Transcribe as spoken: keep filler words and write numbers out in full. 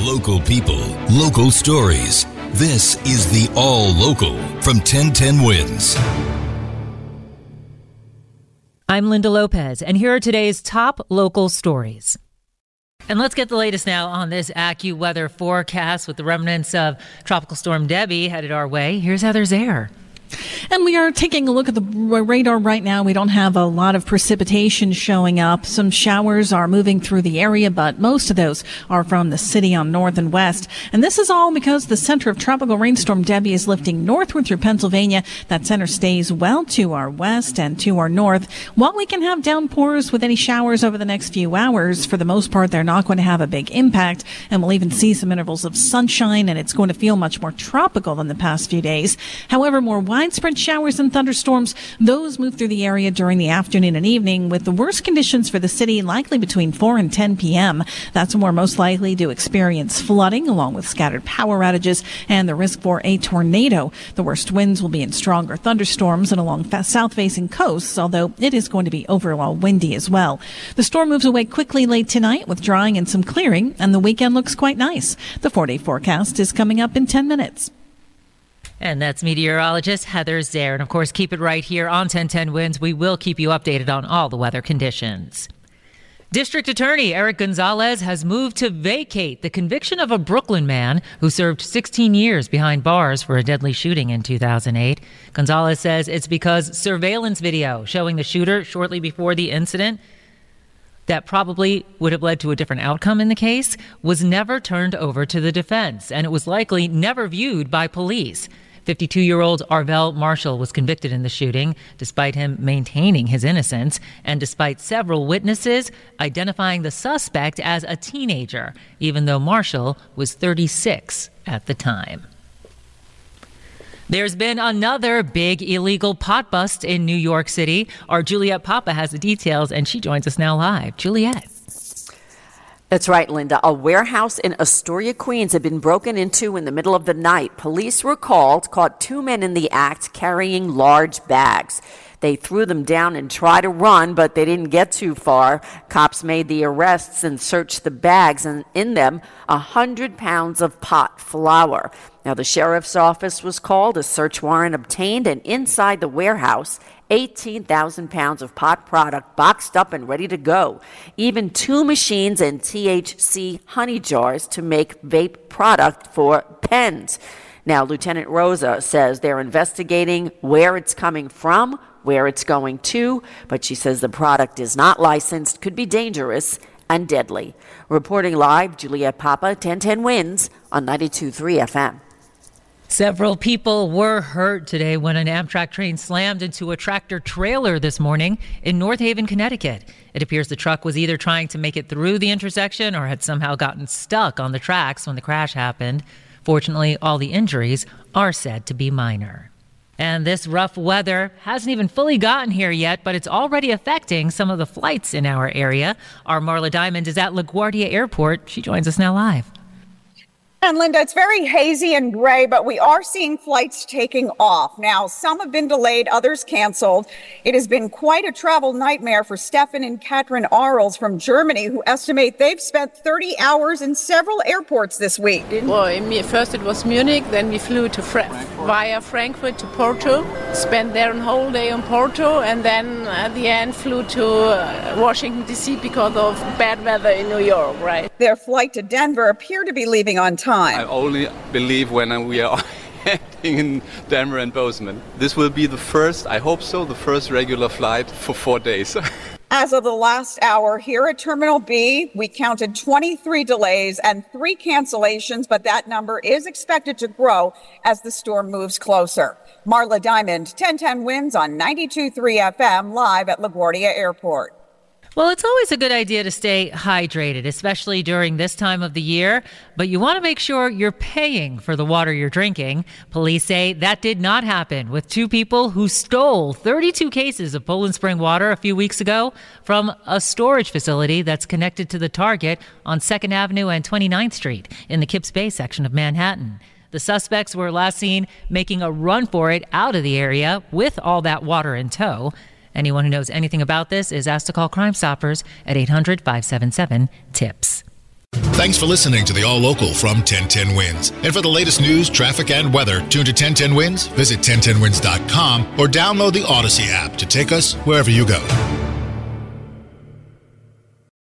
Local people, local stories. This is the All Local from ten ten Wins. I'm Linda Lopez, and here are today's top local stories. And let's get the latest now on this AccuWeather forecast with the remnants of Tropical Storm Debbie headed our way. Here's Heather Zaire. And we are taking a look at the radar right now. We don't have a lot of precipitation showing up. Some showers are moving through the area, but most of those are from the city on north and west. And this is all because the center of Tropical Rainstorm Debbie is lifting northward through Pennsylvania. That center stays well to our west and to our north. While we can have downpours with any showers over the next few hours, for the most part, they're not going to have a big impact. And we'll even see some intervals of sunshine, and it's going to feel much more tropical than the past few days. However, more widespread showers and thunderstorms, those move through the area during the afternoon and evening, with the worst conditions for the city likely between four and ten p.m. That's when we're most likely to experience flooding, along with scattered power outages and the risk for a tornado. The worst winds will be in stronger thunderstorms and along south-facing coasts, although it is going to be overall windy as well. The storm moves away quickly late tonight with drying and some clearing, and the weekend looks quite nice. The four-day forecast is coming up in ten minutes. And that's meteorologist Heather Zaire. And of course, keep it right here on ten ten Wins. We will keep you updated on all the weather conditions. District Attorney Eric Gonzalez has moved to vacate the conviction of a Brooklyn man who served sixteen years behind bars for a deadly shooting in two thousand eight. Gonzalez says it's because surveillance video showing the shooter shortly before the incident that probably would have led to a different outcome in the case was never turned over to the defense, and it was likely never viewed by police. fifty-two-year-old Arvell Marshall was convicted in the shooting, despite him maintaining his innocence, and despite several witnesses identifying the suspect as a teenager, even though Marshall was thirty-six at the time. There's been another big illegal pot bust in New York City. Our Juliet Papa has the details, and she joins us now live. Juliet. That's right, Linda. A warehouse in Astoria, Queens had been broken into in the middle of the night. Police were called, caught two men in the act carrying large bags. They threw them down and tried to run, but they didn't get too far. Cops made the arrests and searched the bags, and in them, one hundred pounds of pot flour. Now, the sheriff's office was called, a search warrant obtained, and inside the warehouse, eighteen thousand pounds of pot product boxed up and ready to go. Even two machines and T H C honey jars to make vape product for pens. Now, Lieutenant Rosa says they're investigating where it's coming from, where it's going to, but she says the product is not licensed, could be dangerous and deadly. Reporting live, Juliet Papa, ten ten Wins on ninety-two point three F M. Several people were hurt today when an Amtrak train slammed into a tractor trailer this morning in North Haven, Connecticut. It appears the truck was either trying to make it through the intersection or had somehow gotten stuck on the tracks when the crash happened. Fortunately, all the injuries are said to be minor. And this rough weather hasn't even fully gotten here yet, but it's already affecting some of the flights in our area. Our Marla Diamond is at LaGuardia Airport. She joins us now live. And Linda, it's very hazy and gray, but we are seeing flights taking off. Now, some have been delayed, others canceled. It has been quite a travel nightmare for Stefan and Katrin Arles from Germany, who estimate they've spent thirty hours in several airports this week. Well, in, first it was Munich, then we flew to Fra- via Frankfurt to Porto, spent there a whole day in Porto, and then at the end flew to uh, Washington, D C because of bad weather in New York, right? Their flight to Denver appeared to be leaving on time. I only believe when we are acting in Denver and Bozeman. This will be the first, I hope so, the first regular flight for four days. As of the last hour here at Terminal B, we counted twenty-three delays and three cancellations, but that number is expected to grow as the storm moves closer. Marla Diamond, ten ten Wins on ninety-two point three F M, live at LaGuardia Airport. Well, it's always a good idea to stay hydrated, especially during this time of the year, but you want to make sure you're paying for the water you're drinking. Police say that did not happen with two people who stole thirty-two cases of Poland Spring water a few weeks ago from a storage facility that's connected to the Target on second Avenue and twenty-ninth Street in the Kips Bay section of Manhattan. The suspects were last seen making a run for it out of the area with all that water in tow. Anyone who knows anything about this is asked to call Crime Stoppers at eight hundred, five seven seven, TIPS. Thanks for listening to the All Local from ten ten Winds. And for the latest news, traffic, and weather, tune to ten ten Winds, visit ten ten winds dot com, or download the Odyssey app to take us wherever you go.